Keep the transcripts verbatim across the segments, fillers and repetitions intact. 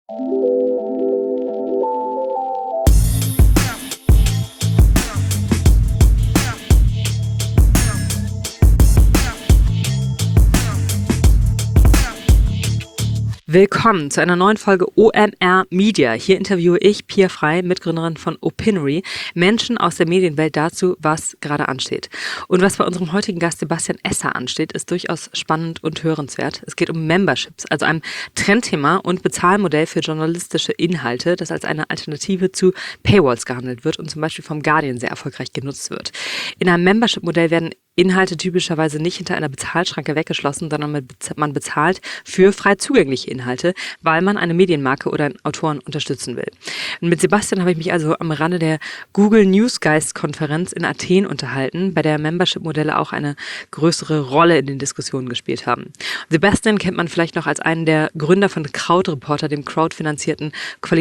Willkommen zu einer neuen Folge O M R Media. Hier interviewe ich, Pia Frey, Mitgründerin von Opinory, Menschen aus der Medienwelt dazu, was gerade ansteht. Und was bei unserem heutigen Gast Sebastian Esser ansteht, ist durchaus spannend und hörenswert. Es geht um Memberships, also einem Trendthema und Bezahlmodell für journalistische Inhalte, das als eine Alternative zu Paywalls gehandelt wird und zum Beispiel vom Guardian sehr erfolgreich genutzt wird. In einem Membership-Modell werden Inhalte typischerweise nicht hinter einer Bezahlschranke weggeschlossen, sondern man bezahlt für frei zugängliche Inhalte, weil man eine Medienmarke oder einen Autoren unterstützen will. Und mit Sebastian habe ich mich also am Rande der Google Newsgeist-Konferenz in Athen unterhalten, bei der Membership-Modelle auch eine größere Rolle in den Diskussionen gespielt haben. Sebastian kennt man vielleicht noch als einen der Gründer von Krautreporter, dem crowdfinanzierten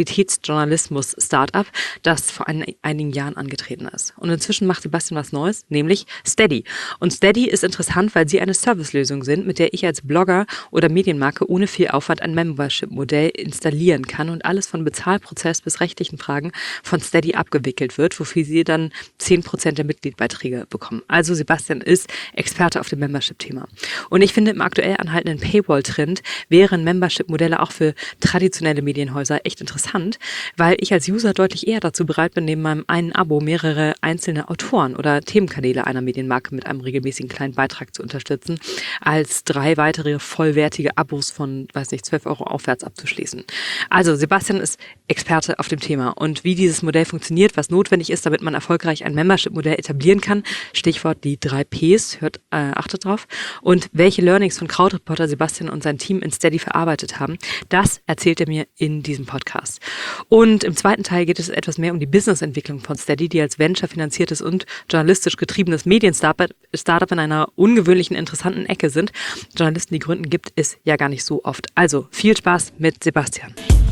Qualitätsjournalismus-Startup, das vor ein, einigen Jahren angetreten ist. Und inzwischen macht Sebastian was Neues, nämlich Steady. Und Steady ist interessant, weil sie eine Servicelösung sind, mit der ich als Blogger oder Medienmarke ohne viel Aufwand ein Membership-Modell installieren kann und alles von Bezahlprozess bis rechtlichen Fragen von Steady abgewickelt wird, wofür sie dann zehn Prozent der Mitgliedbeiträge bekommen. Also Sebastian ist Experte auf dem Membership-Thema. Und ich finde, im aktuell anhaltenden Paywall-Trend wären Membership-Modelle auch für traditionelle Medienhäuser echt interessant, weil ich als User deutlich eher dazu bereit bin, neben meinem einen Abo mehrere einzelne Autoren oder Themenkanäle einer Medienmarke mit einem regelmäßigen kleinen Beitrag zu unterstützen, als drei weitere vollwertige Abos von, weiß nicht, zwölf Euro aufwärts abzuschließen. Also Sebastian ist Experte auf dem Thema und wie dieses Modell funktioniert, was notwendig ist, damit man erfolgreich ein Membership-Modell etablieren kann, Stichwort die drei Ps, hört, äh, achtet drauf, und welche Learnings von Krautreporter Sebastian und sein Team in Steady verarbeitet haben, das erzählt er mir in diesem Podcast. Und im zweiten Teil geht es etwas mehr um die Businessentwicklung von Steady, die als venture-finanziertes und journalistisch getriebenes Medien-Startup Startup in einer ungewöhnlichen, interessanten Ecke sind. Journalisten, die gründen, gibt es ja gar nicht so oft. Also viel Spaß mit Sebastian.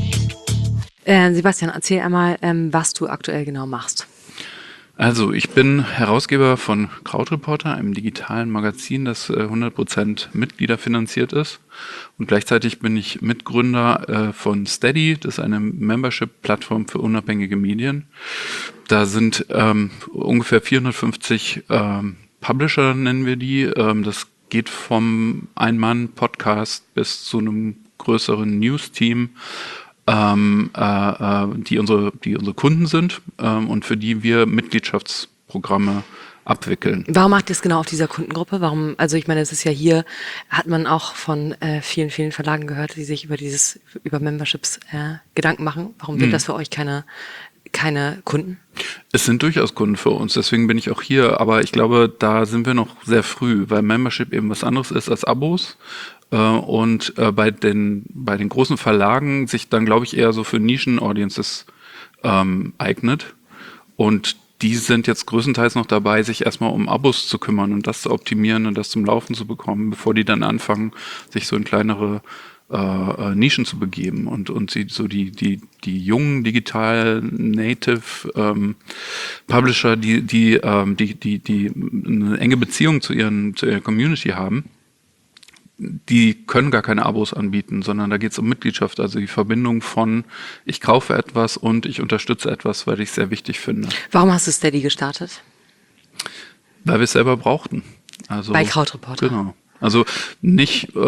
Äh, Sebastian, erzähl einmal, ähm, was du aktuell genau machst. Also ich bin Herausgeber von Krautreporter, einem digitalen Magazin, das äh, hundert Prozent mitgliederfinanziert ist. Und gleichzeitig bin ich Mitgründer äh, von Steady, das ist eine Membership-Plattform für unabhängige Medien. Da sind ähm, ungefähr vierhundertfünfzig ähm, Publisher, nennen wir die. Ähm, das geht vom Ein-Mann-Podcast bis zu einem größeren News-Team, ähm, äh, die, unsere, die unsere Kunden sind ähm, und für die wir Mitgliedschaftsprogramme abwickeln. Warum macht ihr es genau auf dieser Kundengruppe? Warum? Also ich meine, es ist ja hier, hat man auch von äh, vielen, vielen Verlagen gehört, die sich über dieses, über Memberships äh, Gedanken machen. Warum sind hm. das für euch keine keine Kunden? Es sind durchaus Kunden für uns, deswegen bin ich auch hier, aber ich glaube, da sind wir noch sehr früh, weil Membership eben was anderes ist als Abos äh, und äh, bei den bei den großen Verlagen sich dann, glaube ich, eher so für Nischen-Audiences ähm, eignet und die sind jetzt größtenteils noch dabei, sich erstmal um Abos zu kümmern und das zu optimieren und das zum Laufen zu bekommen, bevor die dann anfangen, sich so in kleinere Äh, Nischen zu begeben und und sie so die die die jungen digital native ähm, Publisher, die die ähm, die die die eine enge Beziehung zu ihren zu ihrer Community haben, die können gar keine Abos anbieten, sondern da geht es um Mitgliedschaft, also die Verbindung von ich kaufe etwas und ich unterstütze etwas, weil ich es sehr wichtig finde. Warum hast du Steady gestartet? Weil wir es selber brauchten. Also bei Krautreporter. Genau. Also nicht, äh,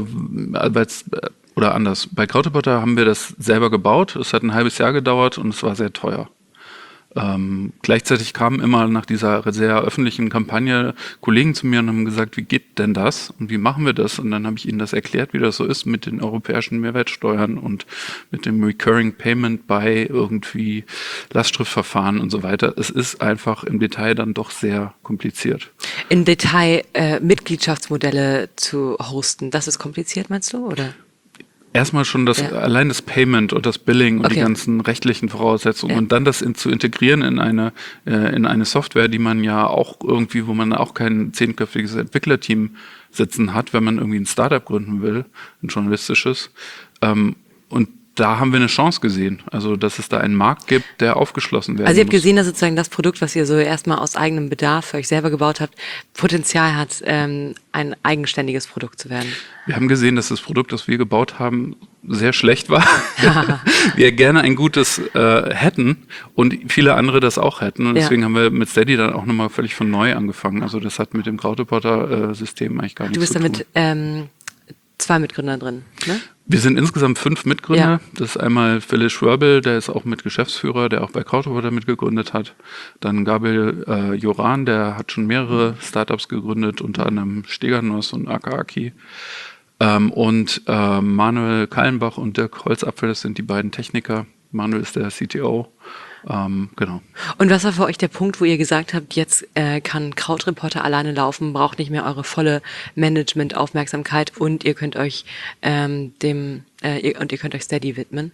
oder anders, bei Krautreporter haben wir das selber gebaut, es hat ein halbes Jahr gedauert und es war sehr teuer. Ähm, gleichzeitig kamen immer nach dieser sehr öffentlichen Kampagne Kollegen zu mir und haben gesagt, wie geht denn das und wie machen wir das? Und dann habe ich ihnen das erklärt, wie das so ist mit den europäischen Mehrwertsteuern und mit dem Recurring Payment bei irgendwie Lastschriftverfahren und so weiter. Es ist einfach im Detail dann doch sehr kompliziert. Im Detail äh, Mitgliedschaftsmodelle zu hosten, das ist kompliziert, meinst du, oder? Erstmal schon das, ja. allein das Payment und das Billing und okay. die ganzen rechtlichen Voraussetzungen ja. und dann das in, zu integrieren in eine, äh, in eine Software, die man ja auch irgendwie, wo man auch kein zehnköpfiges Entwicklerteam sitzen hat, wenn man irgendwie ein Startup gründen will, ein journalistisches. Ähm, und da haben wir eine Chance gesehen. Also, dass es da einen Markt gibt, der aufgeschlossen werden Also ihr habt muss. gesehen, dass sozusagen das Produkt, was ihr so erstmal aus eigenem Bedarf für euch selber gebaut habt, Potenzial hat, ähm, ein eigenständiges Produkt zu werden. Wir haben gesehen, dass das Produkt, das wir gebaut haben, sehr schlecht war. Wir gerne ein gutes äh, hätten und viele andere das auch hätten. Und Ja. deswegen haben wir mit Steady dann auch nochmal völlig von neu angefangen. Also das hat mit dem Krautreporter-System eigentlich gar Du nichts bist zu da tun. mit ähm, zwei Mitgründern drin, ne? Wir sind insgesamt fünf Mitgründer. Ja. Das ist einmal Philipp Schwörbel, der ist auch mit Geschäftsführer, der auch bei Krautreporter mitgegründet hat. Dann Gabriel äh, Joran, der hat schon mehrere Startups gegründet, unter anderem Steganos und Akaaki. Ähm, und äh, Manuel Kallenbach und Dirk Holzapfel, das sind die beiden Techniker. Manuel ist der C T O. Ähm, genau. Und was war für euch der Punkt, wo ihr gesagt habt, jetzt äh, kann Krautreporter alleine laufen, braucht nicht mehr eure volle Management-Aufmerksamkeit und ihr könnt euch ähm, dem äh, ihr, und ihr könnt euch Steady widmen?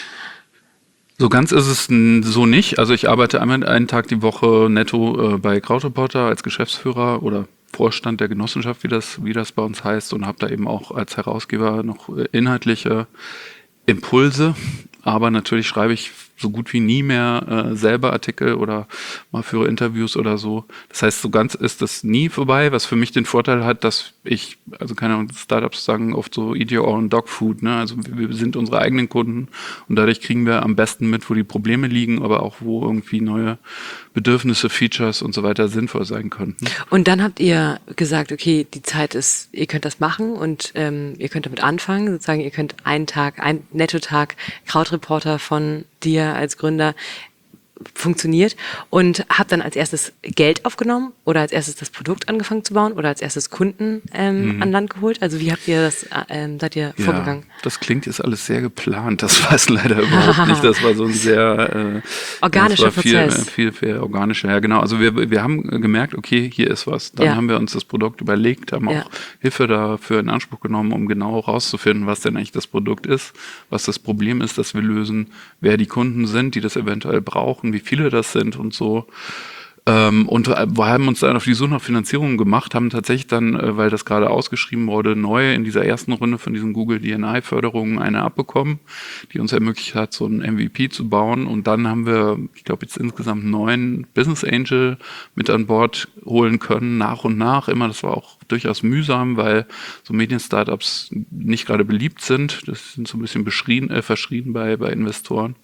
So ganz ist es n- so nicht. Also ich arbeite einmal einen Tag die Woche netto äh, bei Krautreporter als Geschäftsführer oder Vorstand der Genossenschaft, wie das, wie das bei uns heißt, und habe da eben auch als Herausgeber noch äh, inhaltliche Impulse. Aber natürlich schreibe ich so gut wie nie mehr äh, selber Artikel oder mal führe Interviews oder so. Das heißt, so ganz ist das nie vorbei, was für mich den Vorteil hat, dass ich, also keine Ahnung, Startups sagen oft so, eat your own dog food, ne? Also wir wir sind unsere eigenen Kunden und dadurch kriegen wir am besten mit, wo die Probleme liegen, aber auch wo irgendwie neue Bedürfnisse, Features und so weiter sinnvoll sein könnten. Und dann habt ihr gesagt, okay, die Zeit ist, ihr könnt das machen und ähm, ihr könnt damit anfangen. Sozusagen, ihr könnt einen Tag, einen Nettotag Krautreporter von dir als Gründer funktioniert und habt dann als erstes Geld aufgenommen oder als erstes das Produkt angefangen zu bauen oder als erstes Kunden ähm, an Land geholt? Also wie habt ihr das, äh, ähm, seid ihr vorgegangen? Das klingt jetzt alles sehr geplant. Das war es leider überhaupt nicht. Das war so ein sehr äh, Organischer das war viel, Prozess. äh, viel, viel organischer. Ja, genau. Also wir, wir haben gemerkt, okay, hier ist was. Dann Ja. haben wir uns das Produkt überlegt, haben Ja. auch Hilfe dafür in Anspruch genommen, um genau herauszufinden, was denn eigentlich das Produkt ist, was das Problem ist, das wir lösen, wer die Kunden sind, die das eventuell brauchen, wie viele das sind und so. Ähm, und wir haben uns dann auf die Suche nach Finanzierung gemacht, haben tatsächlich dann, äh, weil das gerade ausgeschrieben wurde, neu in dieser ersten Runde von diesen Google D N I-Förderungen eine abbekommen, die uns ermöglicht hat, so einen M V P zu bauen. Und dann haben wir, ich glaube, jetzt insgesamt neun Business Angel mit an Bord holen können, nach und nach immer. Das war auch durchaus mühsam, weil so Medien-Startups nicht gerade beliebt sind. Das sind so ein bisschen beschrien, äh, verschrien bei, bei Investoren.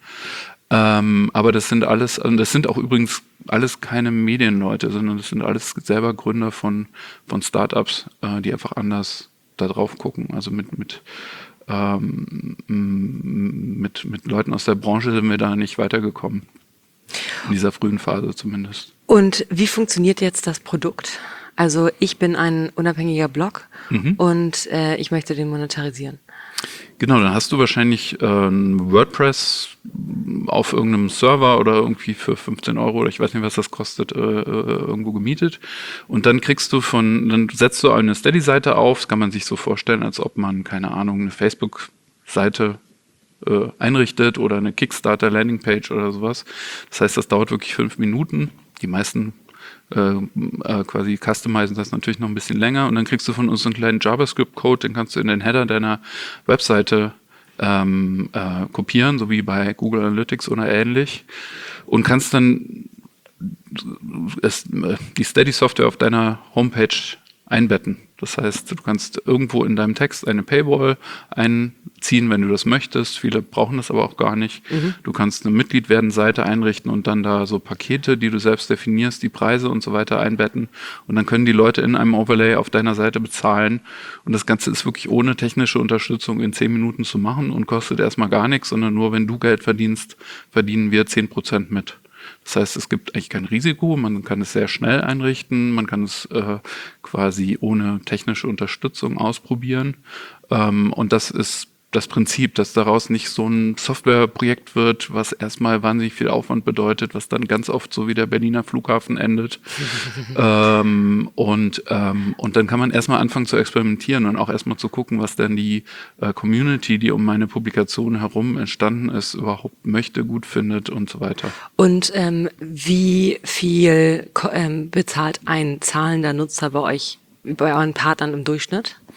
Ähm, aber das sind alles, und das sind auch übrigens alles keine Medienleute, sondern das sind alles selber Gründer von, von Startups, äh, die einfach anders da drauf gucken. Also mit, mit, ähm, m- mit, mit Leuten aus der Branche sind wir da nicht weitergekommen. In dieser frühen Phase zumindest. Und wie funktioniert jetzt das Produkt? Also ich bin ein unabhängiger Blog und äh, ich möchte den monetarisieren. Genau, dann hast du wahrscheinlich äh, ein WordPress auf irgendeinem Server oder irgendwie für fünfzehn Euro oder ich weiß nicht, was das kostet, äh, äh, irgendwo gemietet. Und dann kriegst du von, dann setzt du eine Steady-Seite auf. Das kann man sich so vorstellen, als ob man, keine Ahnung, eine Facebook-Seite äh, einrichtet oder eine Kickstarter-Landingpage oder sowas. Das heißt, das dauert wirklich fünf Minuten. Die meisten äh, äh, quasi customizen das natürlich noch ein bisschen länger und dann kriegst du von uns so einen kleinen JavaScript-Code, den kannst du in den Header deiner Webseite ähm, äh, kopieren, so wie bei Google Analytics oder ähnlich und kannst dann es, äh, die Steady-Software auf deiner Homepage einbetten. Das heißt, du kannst irgendwo in deinem Text eine Paywall einziehen, wenn du das möchtest. Viele brauchen das aber auch gar nicht. Du kannst eine Mitglied-werden-Seite einrichten und dann da so Pakete, die du selbst definierst, die Preise und so weiter einbetten. Und dann können die Leute in einem Overlay auf deiner Seite bezahlen. Und das Ganze ist wirklich ohne technische Unterstützung in zehn Minuten zu machen und kostet erstmal gar nichts, sondern nur wenn du Geld verdienst, verdienen wir zehn Prozent mit. Das heißt, es gibt eigentlich kein Risiko, man kann es sehr schnell einrichten, man kann es äh, quasi ohne technische Unterstützung ausprobieren. Ähm, und das ist das Prinzip, dass daraus nicht so ein Softwareprojekt wird, was erstmal wahnsinnig viel Aufwand bedeutet, was dann ganz oft so wie der Berliner Flughafen endet. ähm, und, ähm, und dann kann man erstmal anfangen zu experimentieren und auch erstmal zu gucken, was denn die äh, Community, die um meine Publikation herum entstanden ist, überhaupt möchte, gut findet und so weiter. Und ähm, wie viel ko- ähm, bezahlt ein zahlender Nutzer bei euch, bei euren Partnern im Durchschnitt?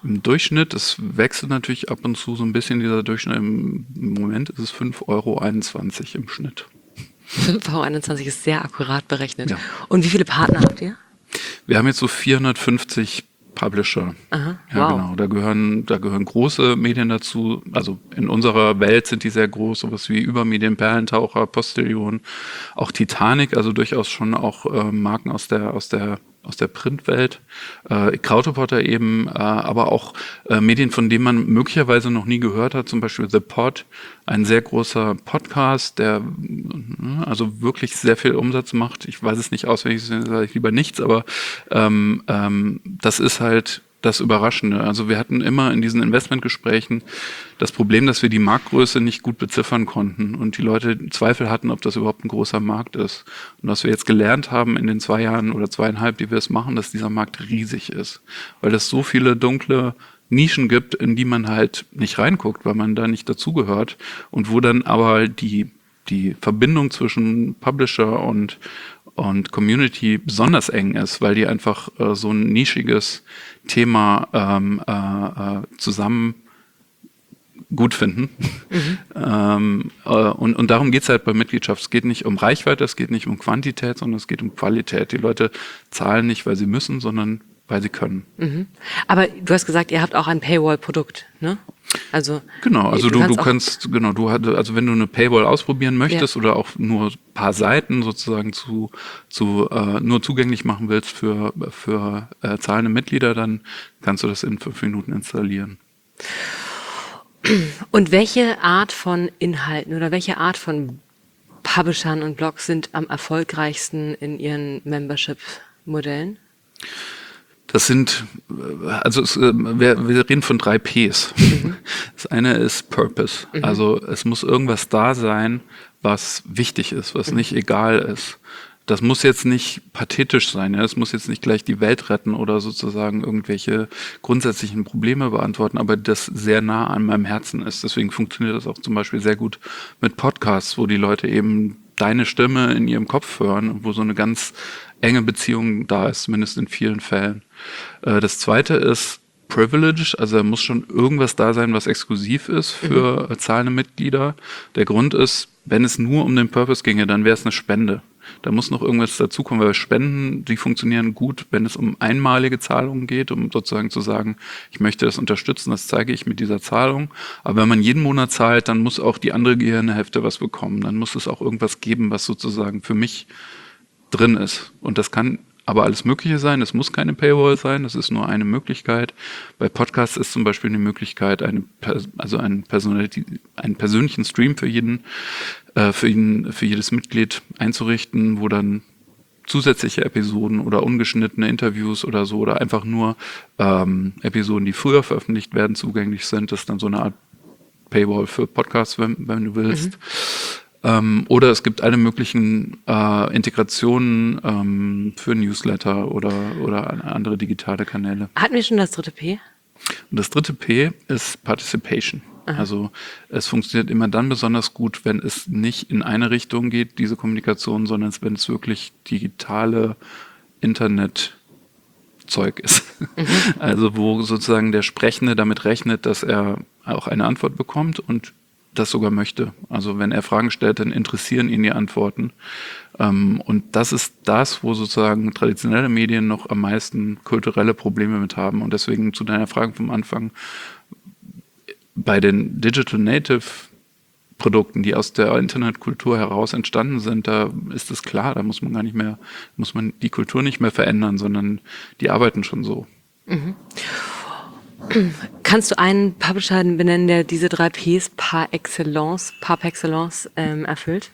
Im Durchschnitt, das wechselt natürlich ab und zu so ein bisschen, dieser Durchschnitt. Im Moment ist es fünf Euro einundzwanzig im Schnitt. fünf Euro einundzwanzig ist sehr akkurat berechnet. Ja. Und wie viele Partner habt ihr? Wir haben jetzt so vierhundertfünfzig Publisher. Aha, Ja, wow. genau. Da gehören, da gehören große Medien dazu. Also in unserer Welt sind die sehr groß, sowas wie Übermedien, Perlentaucher, Postillon, auch Titanic, also durchaus schon auch äh, Marken aus der, aus der aus der Printwelt, äh, Krautreporter eben, äh, aber auch äh, Medien, von denen man möglicherweise noch nie gehört hat, zum Beispiel The Pod, ein sehr großer Podcast, der äh, also wirklich sehr viel Umsatz macht. Ich weiß es nicht auswendig, sage ich lieber nichts, aber ähm, ähm, das ist halt das Überraschende. Also wir hatten immer in diesen Investmentgesprächen das Problem, dass wir die Marktgröße nicht gut beziffern konnten und die Leute Zweifel hatten, ob das überhaupt ein großer Markt ist. Und was wir jetzt gelernt haben in den zwei Jahren oder zweieinhalb, die wir es machen, dass dieser Markt riesig ist, weil es so viele dunkle Nischen gibt, in die man halt nicht reinguckt, weil man da nicht dazugehört und wo dann aber die, die Verbindung zwischen Publisher und und Community besonders eng ist, weil die einfach äh, so ein nischiges Thema ähm, äh, äh, zusammen gut finden. Mhm. ähm, äh, und, und darum geht es halt bei Mitgliedschaft. Es geht nicht um Reichweite, es geht nicht um Quantität, sondern es geht um Qualität. Die Leute zahlen nicht, weil sie müssen, sondern weil sie können. Mhm. Aber du hast gesagt, ihr habt auch ein Paywall-Produkt, ne? Also genau, also du, du, du kannst, genau, du hast, also wenn du eine Paywall ausprobieren möchtest ja. oder auch nur ein paar Seiten sozusagen zu, zu äh, nur zugänglich machen willst für, für äh, zahlende Mitglieder, dann kannst du das in fünf Minuten installieren. Und welche Art von Inhalten oder welche Art von Publishern und Blogs sind am erfolgreichsten in ihren Membership-Modellen? Das sind, also es, wir, wir reden von drei Ps. Mhm. Das eine ist Purpose. Mhm. Also es muss irgendwas da sein, was wichtig ist, was mhm. nicht egal ist. Das muss jetzt nicht pathetisch sein, ja? Es muss jetzt nicht gleich die Welt retten oder sozusagen irgendwelche grundsätzlichen Probleme beantworten, aber das sehr nah an meinem Herzen ist. Deswegen funktioniert das auch zum Beispiel sehr gut mit Podcasts, wo die Leute eben deine Stimme in ihrem Kopf hören und wo so eine ganz enge Beziehung da ist, zumindest in vielen Fällen. Äh, das zweite ist Privilege, also da muss schon irgendwas da sein, was exklusiv ist für mhm. zahlende Mitglieder. Der Grund ist, wenn es nur um den Purpose ginge, dann wäre es eine Spende. Da muss noch irgendwas dazukommen, weil Spenden, die funktionieren gut, wenn es um einmalige Zahlungen geht, um sozusagen zu sagen, ich möchte das unterstützen, das zeige ich mit dieser Zahlung. Aber wenn man jeden Monat zahlt, dann muss auch die andere Gehirnhälfte was bekommen. Dann muss es auch irgendwas geben, was sozusagen für mich drin ist. Und das kann aber alles Mögliche sein. Es muss keine Paywall sein. Das ist nur eine Möglichkeit. Bei Podcasts ist zum Beispiel eine Möglichkeit, eine, also einen, einen persönlichen Stream für jeden, äh, für ihn, für jedes Mitglied einzurichten, wo dann zusätzliche Episoden oder ungeschnittene Interviews oder so oder einfach nur ähm, Episoden, die früher veröffentlicht werden, zugänglich sind. Das ist dann so eine Art Paywall für Podcasts, wenn, wenn du willst. Mhm. Ähm, oder es gibt alle möglichen äh, Integrationen ähm, für Newsletter oder, oder andere digitale Kanäle. Hatten wir schon das dritte P? Und das dritte P ist Participation. Aha. Also es funktioniert immer dann besonders gut, wenn es nicht in eine Richtung geht, diese Kommunikation, sondern wenn es wirklich digitale Internetzeug ist. Mhm. Also wo sozusagen der Sprechende damit rechnet, dass er auch eine Antwort bekommt und das sogar möchte. Also wenn er Fragen stellt, dann interessieren ihn die Antworten. Ähm, und das ist das, wo sozusagen traditionelle Medien noch am meisten kulturelle Probleme mit haben. Und deswegen zu deiner Frage vom Anfang, bei den Digital Native Produkten, die aus der Internetkultur heraus entstanden sind, da ist es klar, da muss man gar nicht mehr, muss man die Kultur nicht mehr verändern, sondern die arbeiten schon so. Mhm. Kannst du einen Publisher benennen, der diese drei Ps par excellence, par excellence ähm, erfüllt?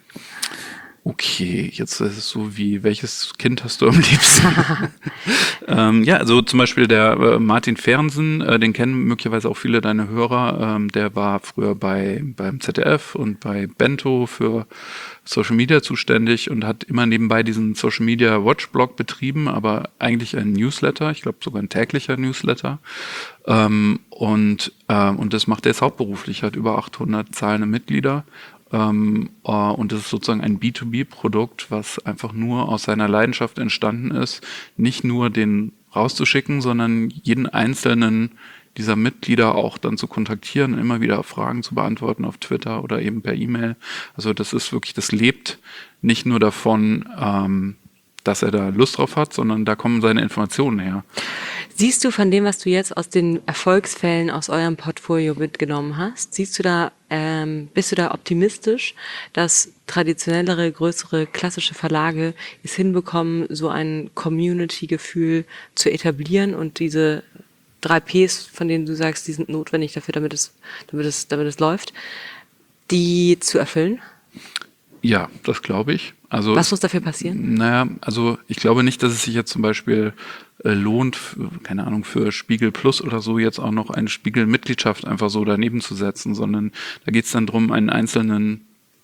Okay, jetzt ist es so wie, welches Kind hast du am liebsten? ähm, ja, also zum Beispiel der äh, Martin Fernsen, äh, den kennen möglicherweise auch viele deiner Hörer. Ähm, der war früher bei beim Z D F und bei Bento für Social Media zuständig und hat immer nebenbei diesen Social Media Watch Blog betrieben, aber eigentlich ein Newsletter, ich glaube sogar ein täglicher Newsletter. Ähm, und, äh, und das macht er jetzt hauptberuflich, hat über achthundert zahlende Mitglieder. Ähm, äh, und das ist sozusagen ein B zwei B Produkt, was einfach nur aus seiner Leidenschaft entstanden ist, nicht nur den rauszuschicken, sondern jeden einzelnen dieser Mitglieder auch dann zu kontaktieren, immer wieder Fragen zu beantworten auf Twitter oder eben per E-Mail. Also das ist wirklich, das lebt nicht nur davon, ähm, dass er da Lust drauf hat, sondern da kommen seine Informationen her. Siehst du von dem, was du jetzt aus den Erfolgsfällen aus eurem Portfolio mitgenommen hast, siehst du da, ähm, bist du da optimistisch, dass traditionellere, größere, klassische Verlage es hinbekommen, so ein Community-Gefühl zu etablieren und diese drei Ps, von denen du sagst, die sind notwendig dafür, damit es, damit es, damit es läuft, die zu erfüllen? Ja, das glaube ich. Also, Was muss dafür passieren? Naja, also ich glaube nicht, dass es sich jetzt zum Beispiel äh, lohnt, für, keine Ahnung, für Spiegel Plus oder so jetzt auch noch eine Spiegel-Mitgliedschaft einfach so daneben zu setzen, sondern da geht es dann darum, einen einzelnen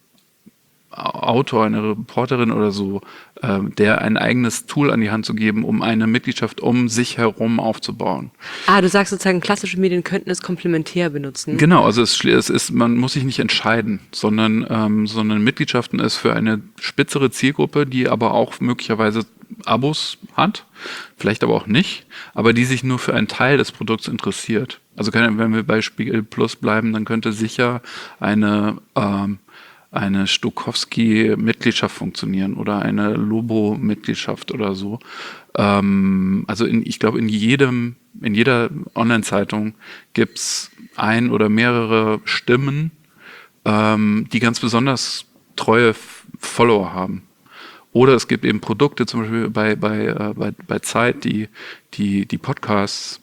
Autor, eine Reporterin oder so, äh, der ein eigenes Tool an die Hand zu geben, um eine Mitgliedschaft um sich herum aufzubauen. Ah, du sagst sozusagen, klassische Medien könnten es komplementär benutzen. Genau, also es, es ist, man muss sich nicht entscheiden, sondern, ähm, sondern Mitgliedschaften ist für eine spitzere Zielgruppe, die aber auch möglicherweise Abos hat, vielleicht aber auch nicht, aber die sich nur für einen Teil des Produkts interessiert. Also kann, wenn wir bei Spiegel Plus bleiben, dann könnte sicher eine ähm, eine Stokowski-Mitgliedschaft funktionieren oder eine Lobo-Mitgliedschaft oder so. Ähm, also in, ich glaube, in jedem, in jeder Online-Zeitung gibt es ein oder mehrere Stimmen, ähm, die ganz besonders treue F- Follower haben. Oder es gibt eben Produkte, zum Beispiel bei, bei, äh, bei, bei Zeit, die, die, die Podcasts,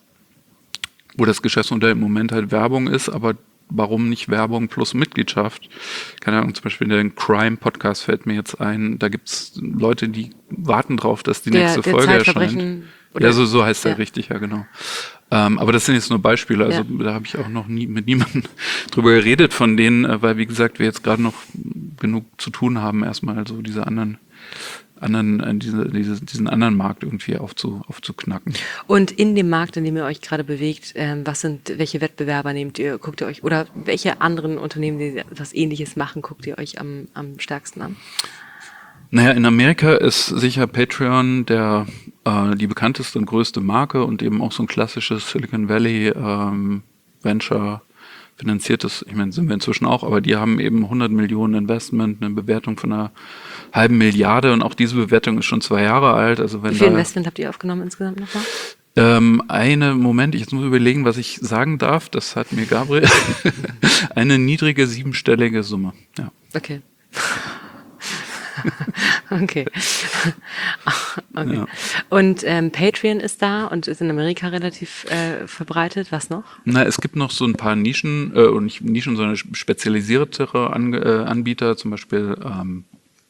wo das Geschäftsmodell im Moment halt Werbung ist, aber warum nicht Werbung plus Mitgliedschaft? Keine Ahnung, zum Beispiel der Crime-Podcast fällt mir jetzt ein. Da gibt es Leute, die warten drauf, dass die Der- nächste der Folge Zeitverbrechen erscheint. oder- Ja, so, so heißt der Ja. richtig, ja genau. Ähm, aber das sind jetzt nur Beispiele. Also Ja. da habe ich auch noch nie mit niemandem drüber geredet von denen, äh, weil wie gesagt, wir jetzt gerade noch genug zu tun haben, erstmal so diese anderen anderen, äh, diese, diese, diesen anderen Markt irgendwie aufzu, aufzuknacken. Und in dem Markt, in dem ihr euch gerade bewegt, ähm, was sind, welche Wettbewerber nehmt ihr, guckt ihr euch, oder welche anderen Unternehmen, die etwas Ähnliches machen, guckt ihr euch am, am stärksten an? Naja, in Amerika ist sicher Patreon der, äh, die bekannteste und größte Marke und eben auch so ein klassisches Silicon Valley ähm, Venture finanziertes, ich meine, sind wir inzwischen auch, aber die haben eben hundert Millionen Investment, eine Bewertung von einer halben Milliarde und auch diese Bewertung ist schon zwei Jahre alt. Also wenn Wie viel da, Investment habt ihr aufgenommen insgesamt nochmal? ähm, eine, Moment, ich jetzt muss überlegen, was ich sagen darf, das hat mir Gabriel, eine niedrige siebenstellige Summe, ja. Okay. Okay. Okay. Ja. Und ähm, Patreon ist da und ist in Amerika relativ äh, verbreitet. Was noch? Na, es gibt noch so ein paar Nischen, äh, und nicht Nischen, sondern spezialisiertere An äh, Anbieter, zum Beispiel, ähm,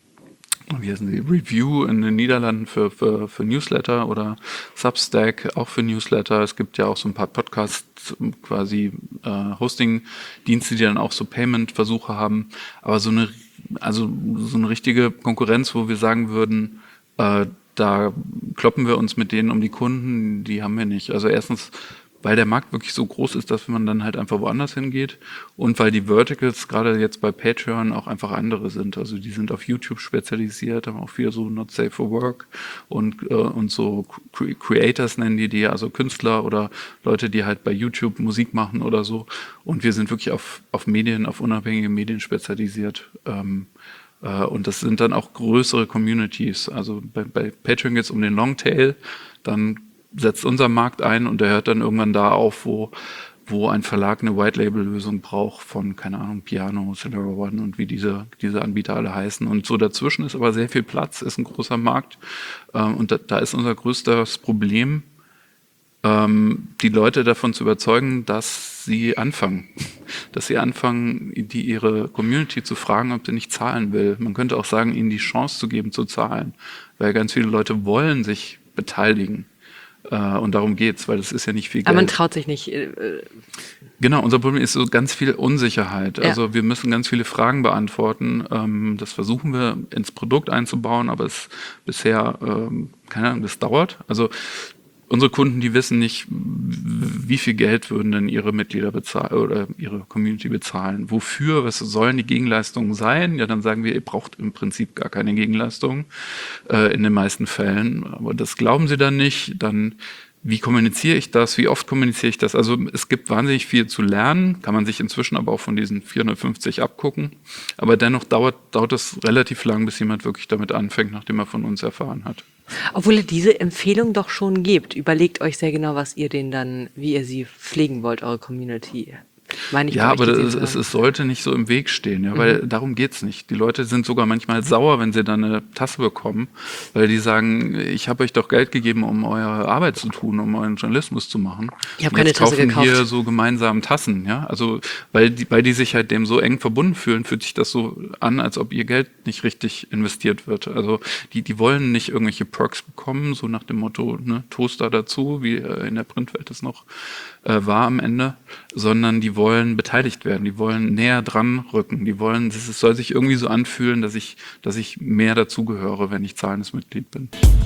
wie heißen die, Review in den Niederlanden für, für, für Newsletter oder Substack auch für Newsletter. Es gibt ja auch so ein paar Podcasts, quasi äh, Hosting-Dienste, die dann auch so Payment-Versuche haben. Aber so eine, also so eine richtige Konkurrenz, wo wir sagen würden, äh, da kloppen wir uns mit denen um die Kunden, die haben wir nicht. Also erstens, weil der Markt wirklich so groß ist, dass man dann halt einfach woanders hingeht und weil die Verticals gerade jetzt bei Patreon auch einfach andere sind. Also die sind auf YouTube spezialisiert, haben auch viel so Not Safe for Work und, äh, und so Cre- Creators nennen die die, also Künstler oder Leute, die halt bei YouTube Musik machen oder so. Und wir sind wirklich auf, auf Medien, auf unabhängige Medien spezialisiert. Ähm, äh, und das sind dann auch größere Communities. Also bei, bei Patreon geht es um den Longtail, dann setzt unser Markt ein und der hört dann irgendwann da auf, wo, wo ein Verlag eine White-Label-Lösung braucht von, keine Ahnung, Piano, Cinema One und wie diese, diese Anbieter alle heißen. Und so dazwischen ist aber sehr viel Platz, ist ein großer Markt. Ähm, und da, da ist unser größtes Problem, ähm, die Leute davon zu überzeugen, dass sie anfangen. Dass sie anfangen, die ihre Community zu fragen, ob sie nicht zahlen will. Man könnte auch sagen, ihnen die Chance zu geben, zu zahlen. Weil ganz viele Leute wollen sich beteiligen. Und darum geht's, weil das ist ja nicht viel Geld. Aber man traut sich nicht. Äh, Genau, unser Problem ist so ganz viel Unsicherheit. Ja. Also wir müssen ganz viele Fragen beantworten. Ähm, das versuchen wir ins Produkt einzubauen, aber es bisher, ähm, keine Ahnung, das dauert. Also unsere Kunden, die wissen nicht, wie viel Geld würden denn ihre Mitglieder bezahlen oder ihre Community bezahlen. Wofür? Was sollen die Gegenleistungen sein? Ja, dann sagen wir, ihr braucht im Prinzip gar keine Gegenleistung äh, in den meisten Fällen. Aber das glauben sie dann nicht. Dann wie kommuniziere ich das? Wie oft kommuniziere ich das? Also es gibt wahnsinnig viel zu lernen, kann man sich inzwischen aber auch von diesen vierhundertfünfzig abgucken. Aber dennoch dauert, dauert es relativ lang, bis jemand wirklich damit anfängt, nachdem er von uns erfahren hat. Obwohl ihr diese Empfehlung doch schon gebt. Überlegt euch sehr genau, was ihr denen dann, wie ihr sie pflegen wollt, eure Community. Meine ich Ja, bei euch aber gesehen das, zu es, haben. es sollte nicht so im Weg stehen, ja, weil darum geht's nicht. Die Leute sind sogar manchmal sauer, wenn sie dann eine Tasse bekommen, weil die sagen, ich habe euch doch Geld gegeben, um eure Arbeit zu tun, um euren Journalismus zu machen. Ich habe Und keine jetzt Tasse kaufen gekauft. hier so gemeinsam Tassen, ja. Also weil die, weil die sich halt dem so eng verbunden fühlen, fühlt sich das so an, als ob ihr Geld nicht richtig investiert wird. Also die, die wollen nicht irgendwelche Perks bekommen, so nach dem Motto, ne, Toaster dazu, wie äh, in der Printwelt es noch äh, war am Ende, sondern die wollen beteiligt werden, die wollen näher dran rücken, die wollen, es soll sich irgendwie so anfühlen, dass ich, dass ich mehr dazugehöre, wenn ich zahlendes Mitglied bin.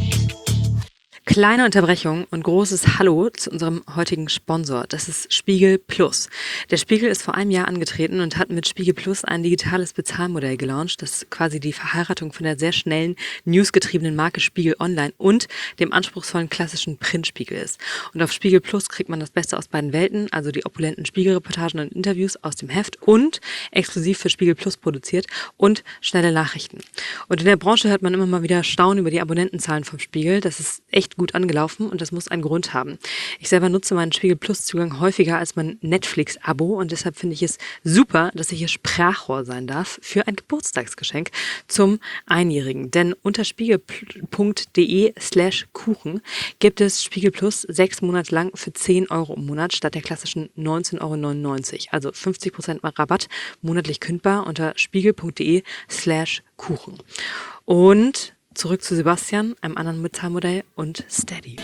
Kleine Unterbrechung und großes Hallo zu unserem heutigen Sponsor. Das ist Spiegel Plus. Der Spiegel ist vor einem Jahr angetreten und hat mit Spiegel Plus ein digitales Bezahlmodell gelauncht, das quasi die Verheiratung von der sehr schnellen, newsgetriebenen Marke Spiegel Online und dem anspruchsvollen klassischen Printspiegel ist. Und auf Spiegel Plus kriegt man das Beste aus beiden Welten, also die opulenten Spiegelreportagen und Interviews aus dem Heft und exklusiv für Spiegel Plus produziert und schnelle Nachrichten. Und in der Branche hört man immer mal wieder Staunen über die Abonnentenzahlen vom Spiegel. Das ist echt gut angelaufen und das muss einen Grund haben. Ich selber nutze meinen Spiegel Plus Zugang häufiger als mein Netflix-Abo und deshalb finde ich es super, dass ich hier Sprachrohr sein darf für ein Geburtstagsgeschenk zum Einjährigen. Denn unter spiegel.de slash Kuchen gibt es Spiegel Plus sechs Monate lang für zehn Euro im Monat statt der klassischen neunzehn Euro neunundneunzig. Also fünfzig Prozent Rabatt, monatlich kündbar unter spiegel.de slash Kuchen. Und zurück zu Sebastian, einem anderen Bezahlmodell und Steady.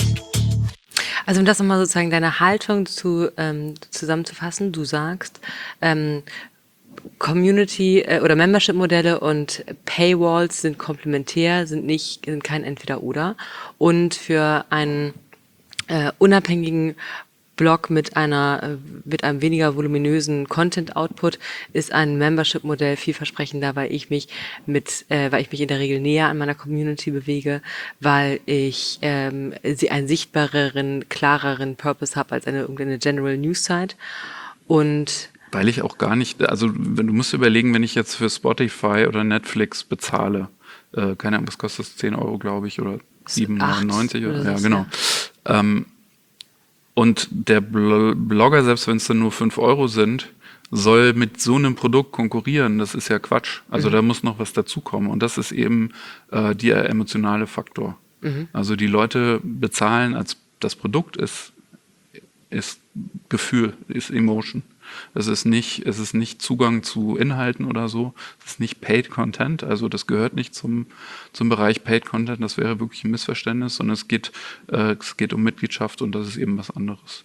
Also um das nochmal sozusagen deine Haltung zu, ähm, zusammenzufassen, du sagst, ähm, Community- äh, oder Membership-Modelle und Paywalls sind komplementär, sind nicht, sind kein Entweder-Oder. Und für einen äh, unabhängigen Blog mit einer äh, mit einem weniger voluminösen Content-Output ist ein Membership-Modell vielversprechender, weil ich mich mit, äh, weil ich mich in der Regel näher an meiner Community bewege, weil ich ähm, sie einen sichtbareren, klareren Purpose habe als eine irgendeine General News Site und Weil ich auch gar nicht, also wenn du musst überlegen, wenn ich jetzt für Spotify oder Netflix bezahle, äh, keine Ahnung, was kostet das? zehn Euro, glaube ich, oder sieben neunundneunzig oder, oder ja, so, genau. ja. Ähm, und der Bl- Blogger, selbst wenn es dann nur fünf Euro sind, soll mit so einem Produkt konkurrieren. Das ist ja Quatsch. Also Mhm. da muss noch was dazukommen. Und das ist eben äh, der emotionale Faktor. Mhm. Also die Leute bezahlen, als das Produkt ist, ist Gefühl, ist Emotion. Es ist nicht, es ist nicht Zugang zu Inhalten oder so. Es ist nicht Paid Content. Also das gehört nicht zum, zum Bereich Paid Content. Das wäre wirklich ein Missverständnis, sondern es geht, äh, es geht um Mitgliedschaft und das ist eben was anderes.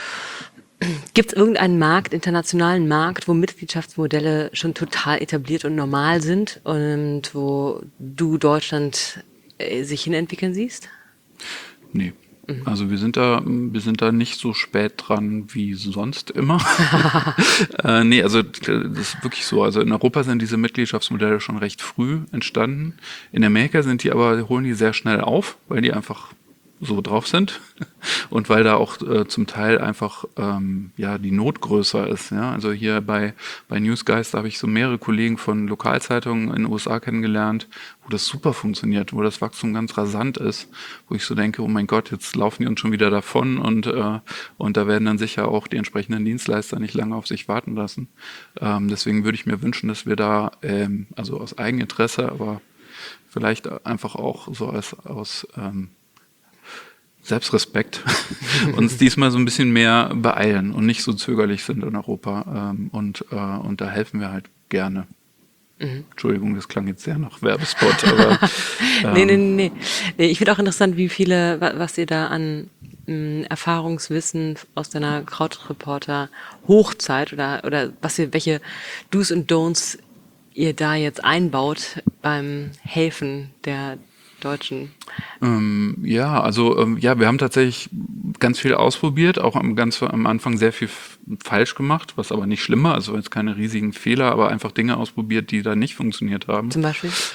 Gibt es irgendeinen Markt, internationalen Markt, wo Mitgliedschaftsmodelle schon total etabliert und normal sind und wo du Deutschland äh, sich hinentwickeln siehst? Nee. Also wir sind da, wir sind da nicht so spät dran wie sonst immer. äh, nee, also das ist wirklich so. Also in Europa sind diese Mitgliedschaftsmodelle schon recht früh entstanden. In Amerika sind die aber, holen die sehr schnell auf, weil die einfach so drauf sind und weil da auch äh, zum Teil einfach ähm, ja die Not größer ist. Ja? Also hier bei, bei Newsgeist habe ich so mehrere Kollegen von Lokalzeitungen in den U S A kennengelernt, wo das super funktioniert, wo das Wachstum ganz rasant ist, wo ich so denke, oh mein Gott, jetzt laufen die uns schon wieder davon und, äh, und da werden dann sicher auch die entsprechenden Dienstleister nicht lange auf sich warten lassen. Ähm, deswegen würde ich mir wünschen, dass wir da, ähm, also aus Eigeninteresse, aber vielleicht einfach auch so als aus ähm, Selbstrespekt uns diesmal so ein bisschen mehr beeilen und nicht so zögerlich sind in Europa. Ähm, und, äh, und da helfen wir halt gerne. Mhm. Entschuldigung, das klang jetzt sehr nach Werbespot, aber ähm, nee, nee, nee, nee. Ich finde auch interessant, wie viele, was ihr da an mh, Erfahrungswissen aus deiner Krautreporter Hochzeit oder, oder was ihr, welche Do's und Don'ts ihr da jetzt einbaut beim Helfen der Deutschen. Ähm, ja, also ähm, ja, wir haben tatsächlich ganz viel ausprobiert, auch am, ganz am Anfang sehr viel f- falsch gemacht, was aber nicht schlimmer, also jetzt keine riesigen Fehler, aber einfach Dinge ausprobiert, die da nicht funktioniert haben. Zum Beispiel?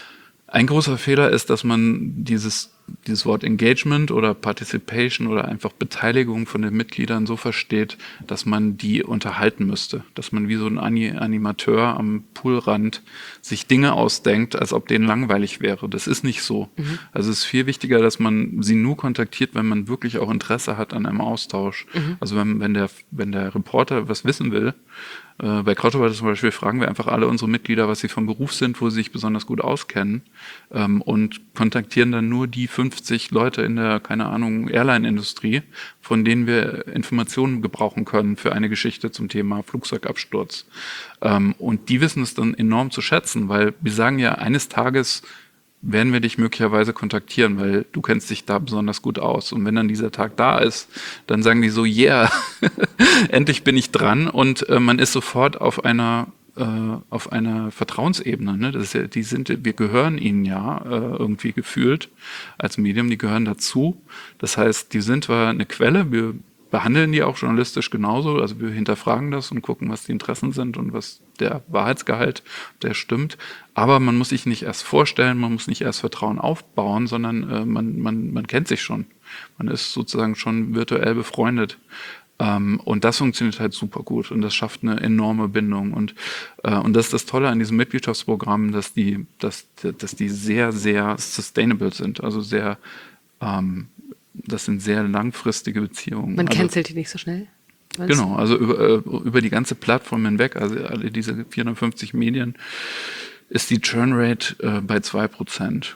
Ein großer Fehler ist, dass man dieses, dieses Wort Engagement oder Participation oder einfach Beteiligung von den Mitgliedern so versteht, dass man die unterhalten müsste. Dass man wie so ein Ani- Animateur am Poolrand sich Dinge ausdenkt, als ob denen langweilig wäre. Das ist nicht so. Mhm. Also es ist viel wichtiger, dass man sie nur kontaktiert, wenn man wirklich auch Interesse hat an einem Austausch. Mhm. Also wenn, wenn, der, wenn der Reporter was wissen will, äh, bei Krautreporter zum Beispiel fragen wir einfach alle unsere Mitglieder, was sie vom Beruf sind, wo sie sich besonders gut auskennen, ähm, und kontaktieren dann nur die fünfzig Leute in der, keine Ahnung, Airline-Industrie, von denen wir Informationen gebrauchen können für eine Geschichte zum Thema Flugzeugabsturz. Ähm, und die wissen es dann enorm zu schätzen, weil wir sagen ja, eines Tages werden wir dich möglicherweise kontaktieren, weil du kennst dich da besonders gut aus. Und wenn dann dieser Tag da ist, dann sagen die so, yeah, endlich bin ich dran. Und äh, man ist sofort auf einer äh, auf einer Vertrauensebene. Ne? Das ist ja, die sind, wir gehören ihnen ja äh, irgendwie gefühlt als Medium, die gehören dazu. Das heißt, die sind zwar eine Quelle, wir behandeln die auch journalistisch genauso, also wir hinterfragen das und gucken, was die Interessen sind und was der Wahrheitsgehalt, der stimmt. Aber man muss sich nicht erst vorstellen, man muss nicht erst Vertrauen aufbauen, sondern äh, man, man, man kennt sich schon. Man ist sozusagen schon virtuell befreundet. Ähm, und das funktioniert halt super gut und das schafft eine enorme Bindung. Und, äh, und das ist das Tolle an diesem Mitgliedschaftsprogramm, dass die, dass, dass die sehr, sehr sustainable sind, also sehr ähm, das sind sehr langfristige Beziehungen. Man also, cancelt die nicht so schnell? Genau, also über, über die ganze Plattform hinweg, also alle diese vierhundertfünfzig Medien, ist die Churn-Rate äh, bei zwei Prozent.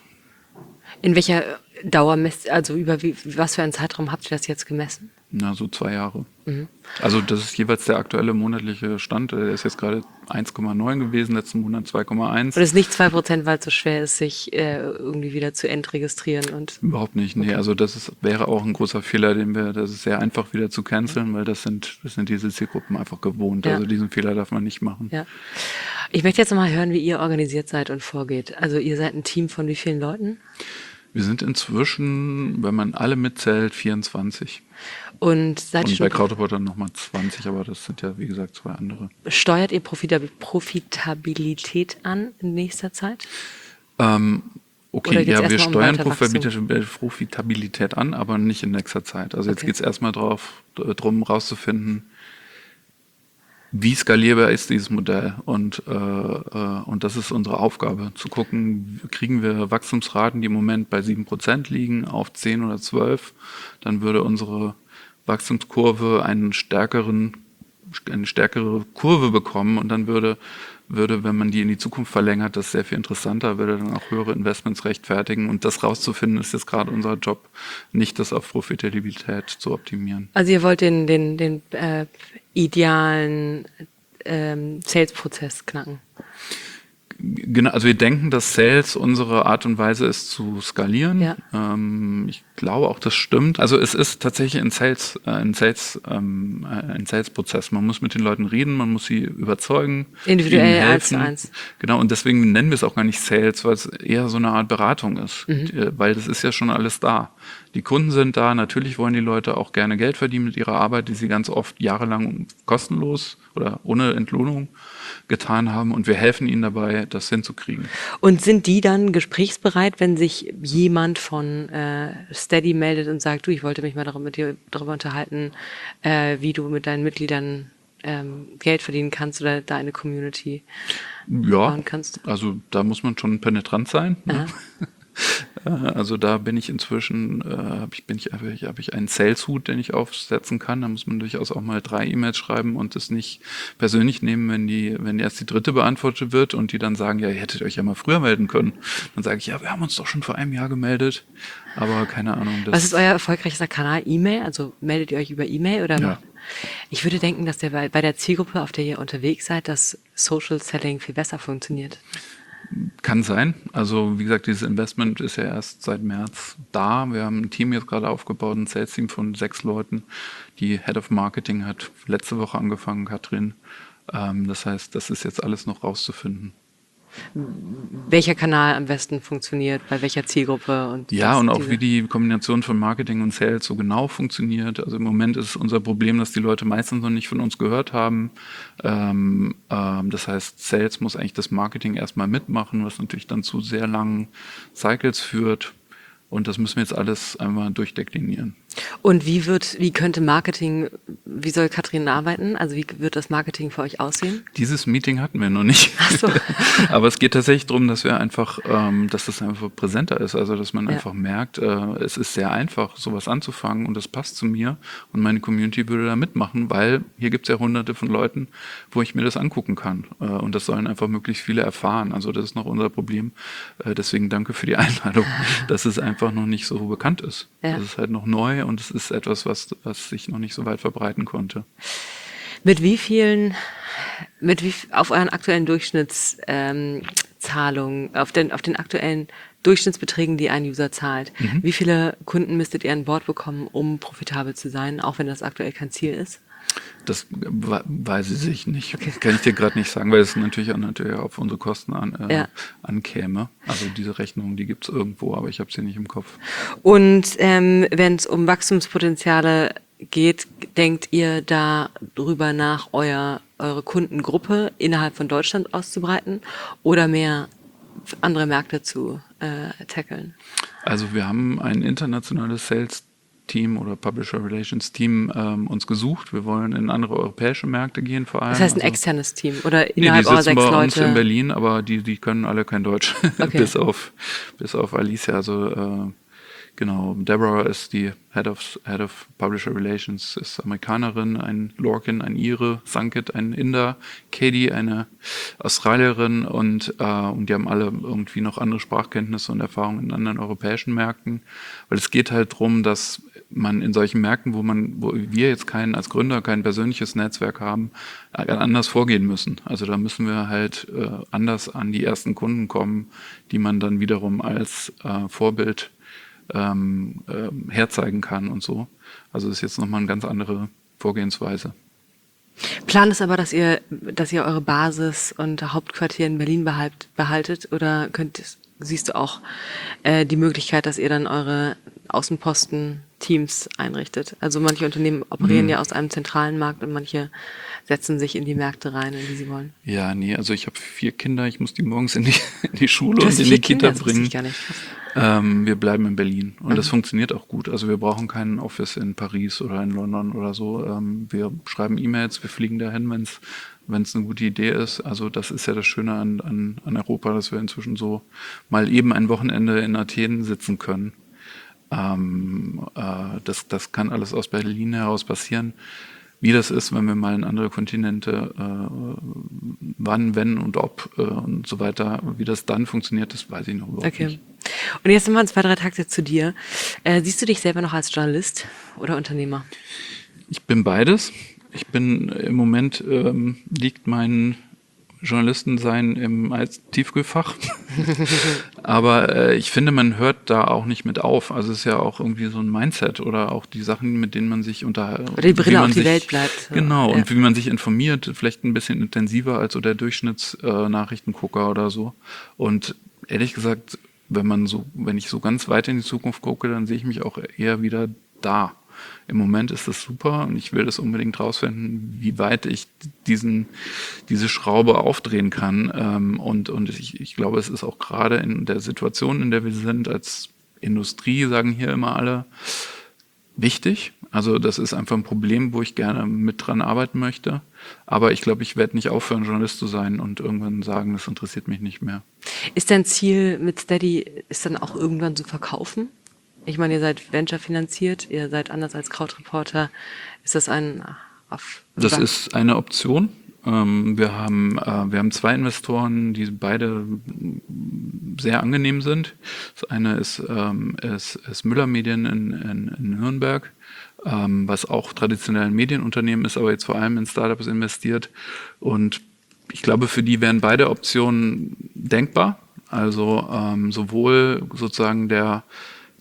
In welcher Dauer, messt, also über wie, was für einen Zeitraum habt ihr das jetzt gemessen? Na, so zwei Jahre. Mhm. Also das ist jeweils der aktuelle monatliche Stand. Der ist jetzt gerade eins Komma neun gewesen, letzten Monat zwei Komma eins. Und es ist nicht zwei Prozent, weil es so schwer ist, sich äh, irgendwie wieder zu entregistrieren? Und Überhaupt nicht, nee. Okay. Also das ist, wäre auch ein großer Fehler, den wir, das ist sehr einfach wieder zu canceln, mhm. weil das sind, das sind diese Zielgruppen einfach gewohnt. Ja. Also diesen Fehler darf man nicht machen. Ja. Ich möchte jetzt mal hören, wie ihr organisiert seid und vorgeht. Also ihr seid ein Team von wie vielen Leuten? Wir sind inzwischen, wenn man alle mitzählt, vierundzwanzig. Und, seid und schon bei Krautreporter nochmal zwanzig, aber das sind ja, wie gesagt, zwei andere. Steuert ihr Profitabilität an in nächster Zeit? Ähm, okay, ja, wir steuern Profitabilität an, aber nicht in nächster Zeit. Also okay. Jetzt geht es erstmal drauf, darum, rauszufinden, wie skalierbar ist dieses Modell? Und, äh, und das ist unsere Aufgabe, zu gucken, kriegen wir Wachstumsraten, die im Moment bei sieben Prozent liegen, auf zehn oder zwölf, dann würde unsere Wachstumskurve einen stärkeren, eine stärkere Kurve bekommen und dann würde, würde, wenn man die in die Zukunft verlängert, das sehr viel interessanter, würde dann auch höhere Investments rechtfertigen. Und das rauszufinden, ist jetzt gerade unser Job, nicht das auf Profitabilität zu optimieren. Also ihr wollt den, den, den äh, idealen ähm, Sales-Prozess knacken? Genau, also wir denken, dass Sales unsere Art und Weise ist zu skalieren. Ja. Ähm, ich glaube auch, das stimmt. Also es ist tatsächlich ein Sales, äh, ein Sales, ähm, ein Sales-Prozess. Man muss mit den Leuten reden, man muss sie überzeugen, individuell eins zu eins. Genau, und deswegen nennen wir es auch gar nicht Sales, weil es eher so eine Art Beratung ist, mhm. die, weil das ist ja schon alles da. Die Kunden sind da, natürlich wollen die Leute auch gerne Geld verdienen mit ihrer Arbeit, die sie ganz oft jahrelang kostenlos oder ohne Entlohnung getan haben und wir helfen ihnen dabei, das hinzukriegen. Und sind die dann gesprächsbereit, wenn sich jemand von äh, Steady meldet und sagt, du, ich wollte mich mal darüber, mit dir darüber unterhalten, äh, wie du mit deinen Mitgliedern ähm, Geld verdienen kannst oder deine Community ja, bauen kannst? Also da muss man schon penetrant sein. Ne? Also da bin ich inzwischen, äh, hab ich, bin ich, habe ich, hab ich einen Sales-Hut, den ich aufsetzen kann. Da muss man durchaus auch mal drei E-Mails schreiben und das nicht persönlich nehmen, wenn die, wenn erst die dritte beantwortet wird und die dann sagen, ja, ihr hättet euch ja mal früher melden können. Dann sage ich, ja, wir haben uns doch schon vor einem Jahr gemeldet, aber keine Ahnung. Das Was ist euer erfolgreichster Kanal? E-Mail? Also meldet ihr euch über E-Mail oder? Ja. Ich würde denken, dass der bei, bei der Zielgruppe, auf der ihr unterwegs seid, das Social Selling viel besser funktioniert. Kann sein. Also wie gesagt, dieses Investment ist ja erst seit März da. Wir haben ein Team jetzt gerade aufgebaut, ein Sales-Team von sechs Leuten. Die Head of Marketing hat letzte Woche angefangen, Katrin. Ähm, das heißt, das ist jetzt alles noch rauszufinden. welcher Kanal am besten funktioniert, bei welcher Zielgruppe und Ja, das, und auch diese- wie die Kombination von Marketing und Sales so genau funktioniert. Also im Moment ist unser Problem, dass die Leute meistens noch nicht von uns gehört haben. Ähm, ähm, das heißt, Sales muss eigentlich das Marketing erstmal mitmachen, was natürlich dann zu sehr langen Cycles führt. Und das müssen wir jetzt alles einmal durchdeklinieren. Und wie wird, wie könnte Marketing, wie soll Katrin arbeiten? Also wie wird das Marketing für euch aussehen? Dieses Meeting hatten wir noch nicht. Ach so. Aber es geht tatsächlich darum, dass wir einfach, ähm, dass das einfach präsenter ist. Also dass man Ja. einfach merkt, äh, es ist sehr einfach, sowas anzufangen und das passt zu mir und meine Community würde da mitmachen, weil hier gibt es ja hunderte von Leuten, wo ich mir das angucken kann. Äh, und das sollen einfach möglichst viele erfahren. Also das ist noch unser Problem. Äh, deswegen danke für die Einladung, dass es einfach noch nicht so bekannt ist. Ja. Das ist halt noch neu und es ist etwas, was, was sich noch nicht so weit verbreiten konnte. Mit wie vielen, mit wie auf euren aktuellen Durchschnittszahlungen, ähm, Zahlungen, auf den, auf den aktuellen Durchschnittsbeträgen, die ein User zahlt, wie viele Kunden müsstet ihr an Bord bekommen, um profitabel zu sein, auch wenn das aktuell kein Ziel ist? Das we- weiß ich sich nicht. Das kann ich dir gerade nicht sagen, weil es natürlich, auch natürlich auf unsere Kosten an, äh, Ja. ankäme. Also diese Rechnung, die gibt es irgendwo, aber ich habe sie nicht im Kopf. Und ähm, wenn es um Wachstumspotenziale geht, denkt ihr darüber nach, euer, eure Kundengruppe innerhalb von Deutschland auszubreiten oder mehr andere Märkte zu äh, tackeln? Also wir haben ein internationales Sales-Team oder Publisher Relations Team ähm, uns gesucht. Wir wollen in andere europäische Märkte gehen vor allem. Das heißt ein Also- externes Team oder Nee, die innerhalb eurer sitzen sechs bei uns in Leute? Berlin, aber die, die können alle kein Deutsch, Okay. bis auf bis auf Alicia. Also äh, genau, Deborah ist die Head of Head of Publisher Relations, ist Amerikanerin, ein Lorcan, ein Ire, Sanket, ein Inder, Katie, eine Australierin und äh, und die haben alle irgendwie noch andere Sprachkenntnisse und Erfahrungen in anderen europäischen Märkten, weil es geht halt darum, dass man in solchen Märkten, wo man, wo wir jetzt keinen als Gründer kein persönliches Netzwerk haben, äh, anders vorgehen müssen. Also da müssen wir halt äh, anders an die ersten Kunden kommen, die man dann wiederum als äh, Vorbild ähm, ähm, herzeigen kann und so. Also das ist jetzt nochmal eine ganz andere Vorgehensweise. Plan ist aber, dass ihr, dass ihr eure Basis und Hauptquartier in Berlin behalt, behaltet oder könnt, siehst du auch äh, die Möglichkeit, dass ihr dann eure Außenposten-Teams einrichtet? Also manche Unternehmen operieren ja aus einem zentralen Markt und manche setzen sich in die Märkte rein, in die sie wollen. Ja, nee, also ich habe vier Kinder, ich muss die morgens in die, in die Schule Du und hast in vier die Kita Kinder, das wusste bringen. ich gar nicht. Ähm, wir bleiben in Berlin und das funktioniert auch gut. Also wir brauchen keinen Office in Paris oder in London oder so. Ähm, wir schreiben E-Mails, wir fliegen dahin, wenn es wenn es eine gute Idee ist. Also das ist ja das Schöne an, an, an Europa, dass wir inzwischen so mal eben ein Wochenende in Athen sitzen können. Ähm, äh, das, das kann alles aus Berlin heraus passieren. Wie das ist, wenn wir mal in andere Kontinente, äh, wann, wenn und ob äh, und so weiter, wie das dann funktioniert, das weiß ich noch überhaupt Okay. nicht. Und jetzt nochmal zwei, drei Takte zu dir. Äh, siehst du dich selber noch als Journalist oder Unternehmer? Ich bin beides. Ich bin im Moment, ähm, liegt mein Journalistensein im als Tiefkühlfach. Aber äh, ich finde, man hört da auch nicht mit auf. Also es ist ja auch irgendwie so ein Mindset oder auch die Sachen, mit denen man sich unterhält. Oder die Brille auf die Welt bleibt. So. Genau, Ja. und wie man sich informiert, vielleicht ein bisschen intensiver als so der Durchschnittsnachrichtengucker äh, Nachrichtengucker oder so. Und ehrlich gesagt, wenn man so, wenn ich so ganz weit in die Zukunft gucke, dann sehe ich mich auch eher wieder da. Im Moment ist das super und ich will das unbedingt rausfinden, wie weit ich diesen, diese Schraube aufdrehen kann. Ähm, und und ich, ich glaube, es ist auch gerade in der Situation, in der wir sind, als Industrie, sagen hier immer alle, wichtig. Also das ist einfach ein Problem, wo ich gerne mit dran arbeiten möchte. Aber ich glaube, ich werde nicht aufhören, Journalist zu sein und irgendwann sagen, das interessiert mich nicht mehr. Ist dein Ziel mit Steady, ist dann auch irgendwann zu verkaufen? Ich meine, ihr seid Venture finanziert, ihr seid anders als Krautreporter. Ist das ein auf Das ist eine Option. Ähm, wir haben, äh, wir haben zwei Investoren, die beide sehr angenehm sind. Das eine ist, ähm, ist, ist Müller Medien in, in, in Nürnberg, ähm, was auch traditionell ein Medienunternehmen ist, aber jetzt vor allem in Startups investiert. Und ich glaube, für die wären beide Optionen denkbar. Also ähm, sowohl sozusagen der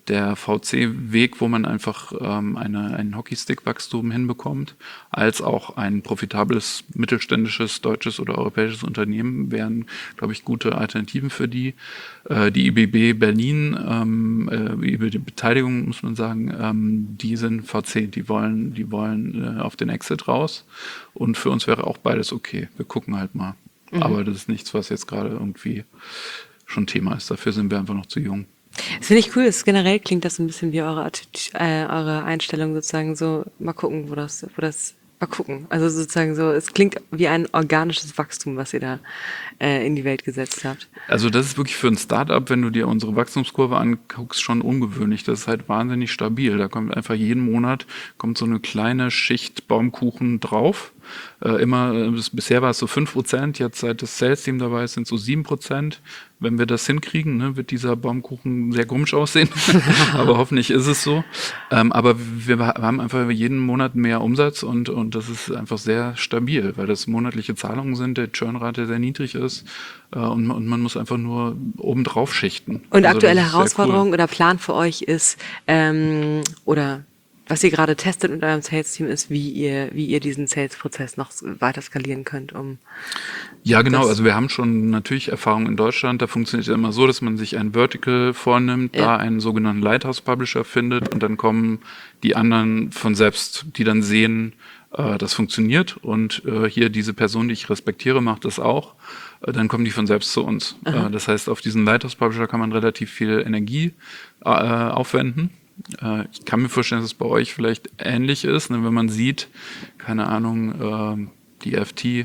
der V C-Weg, wo man einfach ähm, eine, ein Hockeystick-Wachstum hinbekommt, als auch ein profitables mittelständisches deutsches oder europäisches Unternehmen wären, glaube ich, gute Alternativen für die. Äh, die I B B Berlin, ähm, äh, über die Beteiligung muss man sagen, ähm, die sind V C, die wollen, die wollen äh, auf den Exit raus. Und für uns wäre auch beides okay. Wir gucken halt mal. Mhm. Aber das ist nichts, was jetzt gerade irgendwie schon Thema ist. Dafür sind wir einfach noch zu jung. Das finde ich cool. Das generell klingt das ein bisschen wie eure, Attitü- äh, eure Einstellung sozusagen so, mal gucken, wo das, wo das, mal gucken. Also sozusagen so, es klingt wie ein organisches Wachstum, was ihr da äh, in die Welt gesetzt habt. Also das ist wirklich für ein Startup, wenn du dir unsere Wachstumskurve anguckst, schon ungewöhnlich. Das ist halt wahnsinnig stabil. Da kommt einfach jeden Monat kommt so eine kleine Schicht Baumkuchen drauf. Äh, immer, äh, bisher war es so fünf Prozent, jetzt seit das Sales-Team dabei ist, sind so sieben Prozent. Wenn wir das hinkriegen, ne, wird dieser Baumkuchen sehr komisch aussehen, aber hoffentlich ist es so. Ähm, aber wir haben einfach jeden Monat mehr Umsatz und, und das ist einfach sehr stabil, weil das monatliche Zahlungen sind, der Churnrate sehr niedrig ist äh, und, und man muss einfach nur oben drauf schichten. Und also aktuelle Herausforderung cool. oder Plan für euch ist, ähm, oder was ihr gerade testet mit eurem Sales-Team ist, wie ihr, wie ihr diesen Sales-Prozess noch weiter skalieren könnt, um Ja, genau. Also wir haben schon natürlich Erfahrung in Deutschland. Da funktioniert es immer so, dass man sich ein Vertical vornimmt, ja. da einen sogenannten Lighthouse-Publisher findet und dann kommen die anderen von selbst, die dann sehen, äh, das funktioniert und äh, hier diese Person, die ich respektiere, macht das auch. Äh, dann kommen die von selbst zu uns. Äh, das heißt, auf diesen Lighthouse-Publisher kann man relativ viel Energie äh, aufwenden. Ich kann mir vorstellen, dass es bei euch vielleicht ähnlich ist, ne, wenn man sieht, keine Ahnung, äh, die F T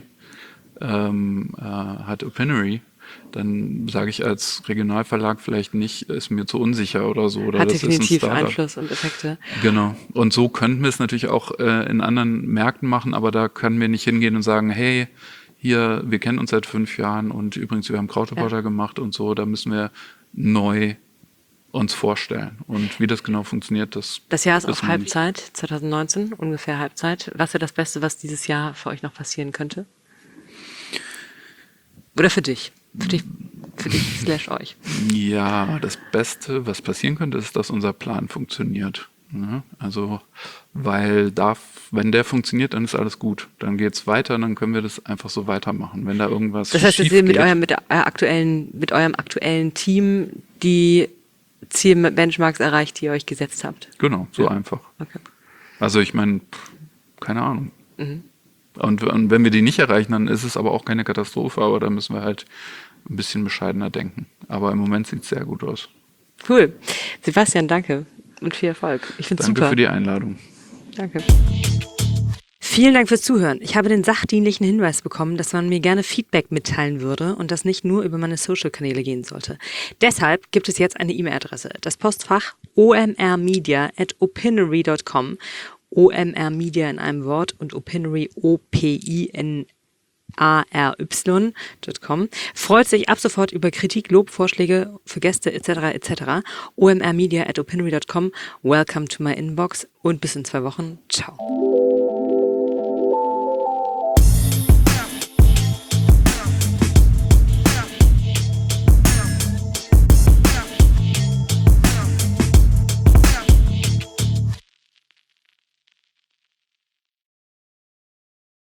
ähm, äh, hat Opinory, dann sage ich als Regionalverlag vielleicht nicht, ist mir zu unsicher oder so. Oder hat das definitiv ist ein Einfluss und Effekte. Genau. Und so könnten wir es natürlich auch äh, in anderen Märkten machen, aber da können wir nicht hingehen und sagen, hey, hier, wir kennen uns seit fünf Jahren und übrigens, wir haben Krautreporter ja. gemacht und so, da müssen wir neu uns vorstellen. Und wie das genau funktioniert, das Das Jahr ist auf Halbzeit, zwanzig neunzehn, ungefähr Halbzeit. Was wäre das Beste, was dieses Jahr für euch noch passieren könnte? Oder für dich? Für dich, für dich slash euch? Ja, das Beste, was passieren könnte, ist, dass unser Plan funktioniert. Ja, also, weil da, wenn der funktioniert, dann ist alles gut. Dann geht's weiter, dann können wir das einfach so weitermachen. Wenn da irgendwas Das heißt, schief dass ihr mit geht, eurem, mit, euer aktuellen, mit eurem aktuellen Team die Ziel-Benchmarks erreicht, die ihr euch gesetzt habt. Genau, so ja. einfach. Okay. Also ich meine, keine Ahnung. Mhm. Und, und wenn wir die nicht erreichen, dann ist es aber auch keine Katastrophe, aber da müssen wir halt ein bisschen bescheidener denken. Aber im Moment sieht es sehr gut aus. Cool. Sebastian, danke und viel Erfolg. Ich finde es super. Danke für die Einladung. Danke. Vielen Dank fürs Zuhören. Ich habe den sachdienlichen Hinweis bekommen, dass man mir gerne Feedback mitteilen würde und das nicht nur über meine Social-Kanäle gehen sollte. Deshalb gibt es jetzt eine E-Mail-Adresse. Das Postfach omrmedia at opinory dot com. omrmedia in einem Wort und opinory O P I N A R Y dot com. Freut sich ab sofort über Kritik, Lob, Vorschläge für Gäste et cetera et cetera. omrmedia at opinory dot com. Welcome to my inbox und bis in zwei Wochen. Ciao.